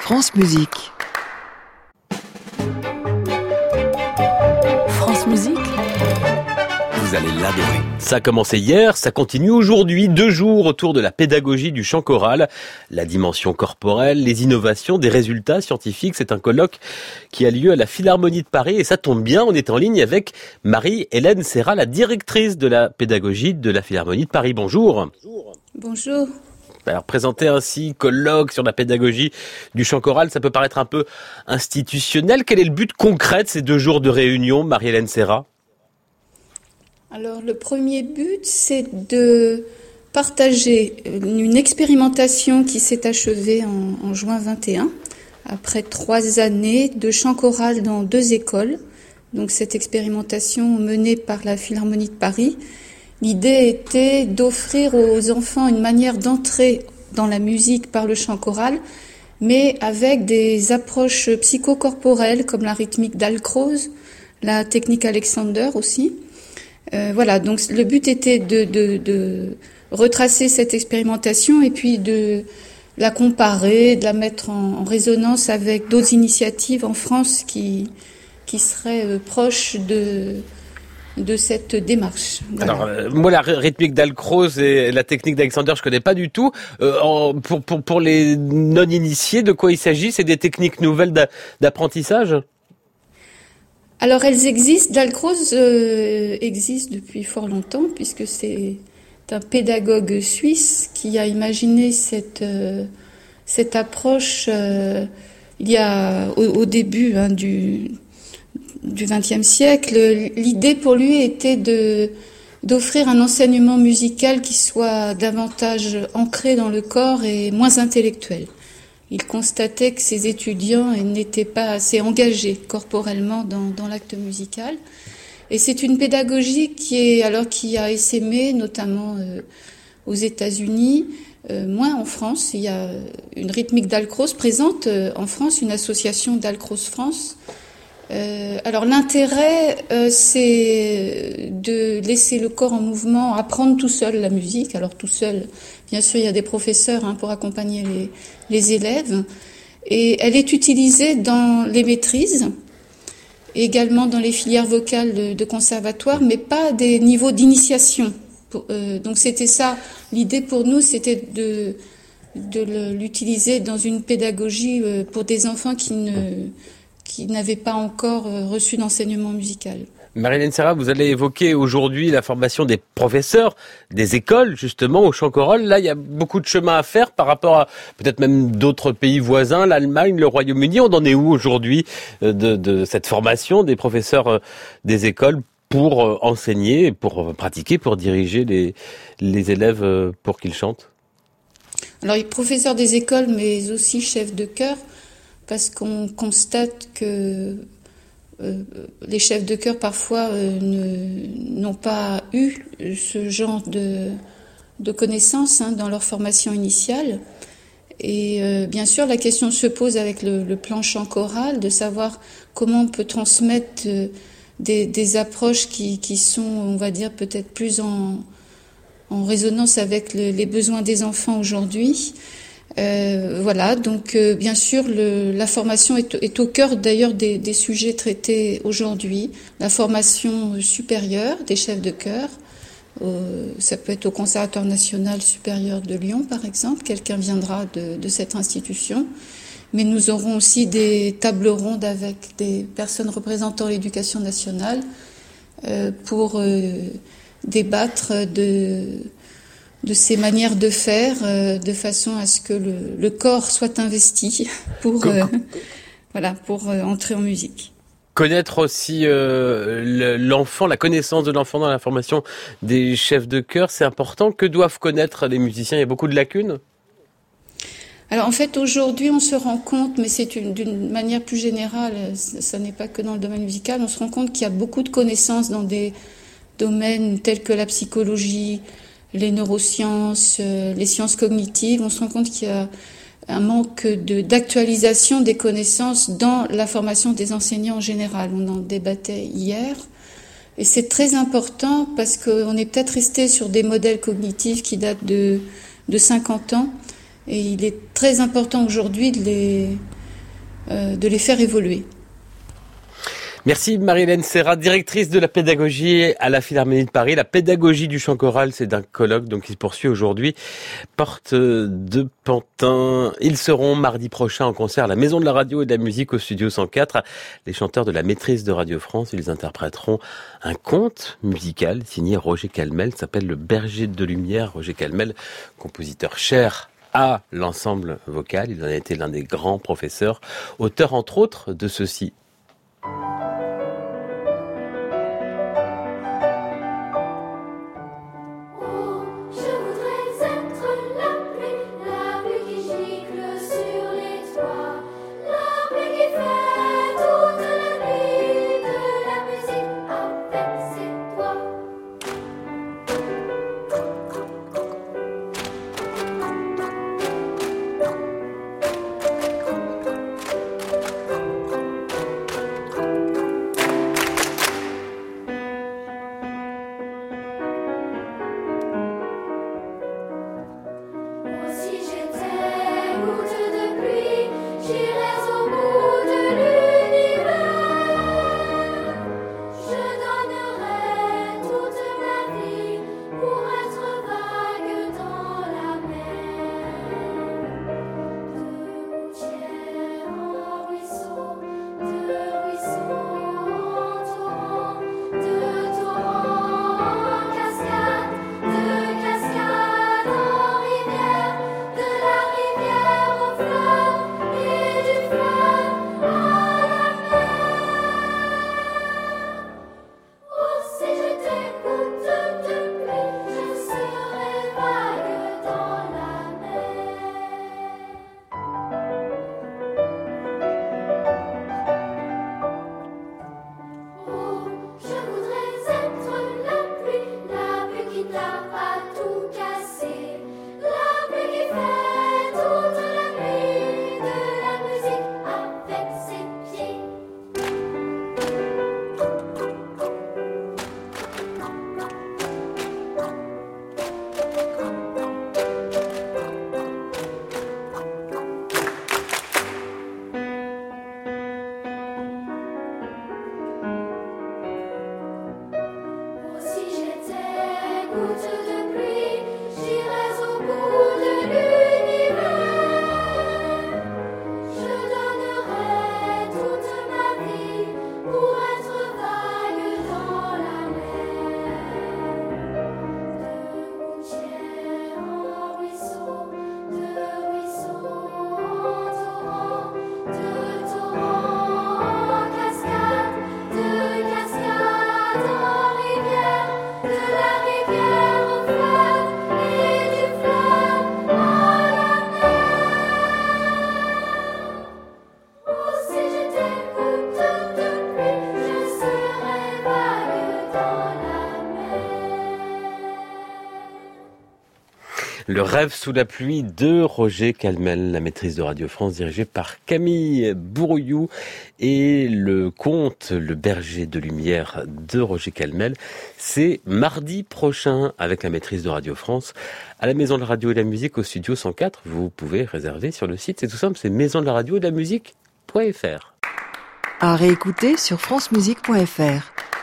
France Musique. France Musique. Vous allez l'adorer. Ça a commencé hier, ça continue aujourd'hui, 2 jours autour de la pédagogie du chant choral, la dimension corporelle, les innovations, des résultats scientifiques. C'est un colloque qui a lieu à la Philharmonie de Paris et ça tombe bien, on est en ligne avec Marie-Hélène Serra, la directrice de la pédagogie de la Philharmonie de Paris. Bonjour. Bonjour. Alors, présenter ainsi colloque sur la pédagogie du chant choral, ça peut paraître un peu institutionnel. Quel est le but concret de ces 2 jours de réunion, Marie-Hélène Serra ? Alors, le premier but, c'est de partager une expérimentation qui s'est achevée en juin 21, après 3 années de chant choral dans 2 écoles. Donc, cette expérimentation menée par la Philharmonie de Paris. L'idée était d'offrir aux enfants une manière d'entrer dans la musique par le chant choral, mais avec des approches psychocorporelles comme la rythmique d'Alcroze, la technique Alexander aussi. Voilà, donc le but était de retracer cette expérimentation et puis de la comparer, de la mettre en résonance avec d'autres initiatives en France qui seraient proches de cette démarche. Voilà. Alors, moi, la rythmique d'Alcroze et la technique d'Alexander, je connais pas du tout. Pour les non-initiés, de quoi il s'agit ? C'est des techniques nouvelles d'apprentissage ? Alors, elles existent. D'Alcroze existe depuis fort longtemps, puisque c'est un pédagogue suisse qui a imaginé cette approche il y a au début du XXe siècle. L'idée pour lui était d'offrir un enseignement musical qui soit davantage ancré dans le corps et moins intellectuel. Il constatait que ses étudiants n'étaient pas assez engagés corporellement dans l'acte musical. Et c'est une pédagogie qui a essaimé notamment aux États-Unis, moins en France. Il y a une rythmique d'Alcroze présente en France, une association d'Alcroze France. Alors l'intérêt, c'est de laisser le corps en mouvement, apprendre tout seul la musique. Alors tout seul, bien sûr, il y a des professeurs pour accompagner les élèves. Et elle est utilisée dans les maîtrises, également dans les filières vocales de conservatoire, mais pas à des niveaux d'initiation. Donc c'était ça, l'idée pour nous, c'était de l'utiliser dans une pédagogie pour des enfants qui n'avaient pas encore reçu d'enseignement musical. Marie-Hélène Serra, vous allez évoquer aujourd'hui la formation des professeurs, des écoles, justement, au chant choral. Là, il y a beaucoup de chemin à faire par rapport à peut-être même d'autres pays voisins, l'Allemagne, le Royaume-Uni. On en est où aujourd'hui de cette formation des professeurs des écoles pour enseigner, pour pratiquer, pour diriger les élèves pour qu'ils chantent ? Alors, les professeurs des écoles, mais aussi chefs de chœur, parce qu'on constate que les chefs de chœur parfois n'ont pas eu ce genre de connaissances dans leur formation initiale. Et bien sûr, la question se pose avec le plan chant choral, de savoir comment on peut transmettre des approches qui sont, on va dire, peut-être plus en résonance avec les besoins des enfants aujourd'hui. Voilà, donc bien sûr la formation est au cœur d'ailleurs des sujets traités aujourd'hui. La formation supérieure des chefs de chœur, ça peut être au Conservatoire national supérieur de Lyon par exemple, quelqu'un viendra de cette institution, mais nous aurons aussi des tables rondes avec des personnes représentant l'éducation nationale pour débattre de ces manières de faire, de façon à ce que le corps soit investi pour entrer en musique. Connaître aussi l'enfant, la connaissance de l'enfant dans la formation des chefs de chœur, c'est important. Que doivent connaître les musiciens ? Il y a beaucoup de lacunes ? Alors en fait, aujourd'hui, on se rend compte, mais c'est d'une manière plus générale, ça n'est pas que dans le domaine musical, on se rend compte qu'il y a beaucoup de connaissances dans des domaines tels que la psychologie, les neurosciences, les sciences cognitives. On se rend compte qu'il y a un manque d'actualisation des connaissances dans la formation des enseignants en général. On en débattait hier. Et c'est très important parce qu'on est peut-être resté sur des modèles cognitifs qui datent de 50 ans. Et il est très important aujourd'hui de de les faire évoluer. Merci Marie-Hélène Serrat, directrice de la pédagogie à la Philharmonie de Paris. La pédagogie du chant choral, c'est d'un colloque donc qui se poursuit aujourd'hui, porte de Pantin. Ils seront mardi prochain en concert à la Maison de la Radio et de la Musique au Studio 104. Les chanteurs de la Maîtrise de Radio France, ils interpréteront un conte musical signé Roger Calmel, s'appelle Le Berger de Lumière. Roger Calmel, compositeur cher à l'ensemble vocal, il en a été l'un des grands professeurs, auteur entre autres de ceci. Le rêve sous la pluie de Roger Calmel, la Maîtrise de Radio France dirigée par Camille Bourriou, et le conte Le Berger de Lumière de Roger Calmel, c'est mardi prochain avec la Maîtrise de Radio France à la Maison de la Radio et de la Musique au Studio 104. Vous pouvez réserver sur le site, c'est tout simple, c'est maison de la radio et de la musique.fr. À réécouter sur francemusique.fr.